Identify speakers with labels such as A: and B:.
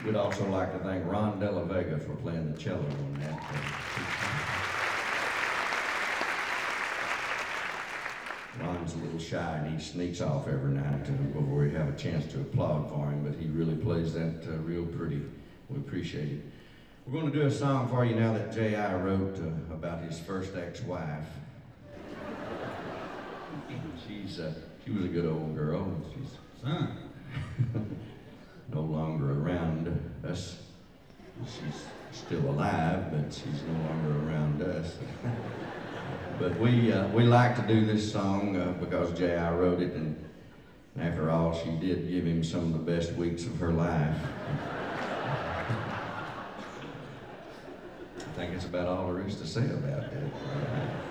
A: We'd also like to thank Ron Della Vega for playing the cello on that. Ron's a little shy and he sneaks off every night before we have a chance to applaud for him, but he really plays that real pretty. We appreciate it. We're going to do a song for you now that J.I. wrote about his first ex-wife. She was a good old girl. She's no longer around us. She's still alive, but she's no longer around us. But we like to do this song because J.I. wrote it, and after all, she did give him some of the best weeks of her life. I think it's about all there is to say about that.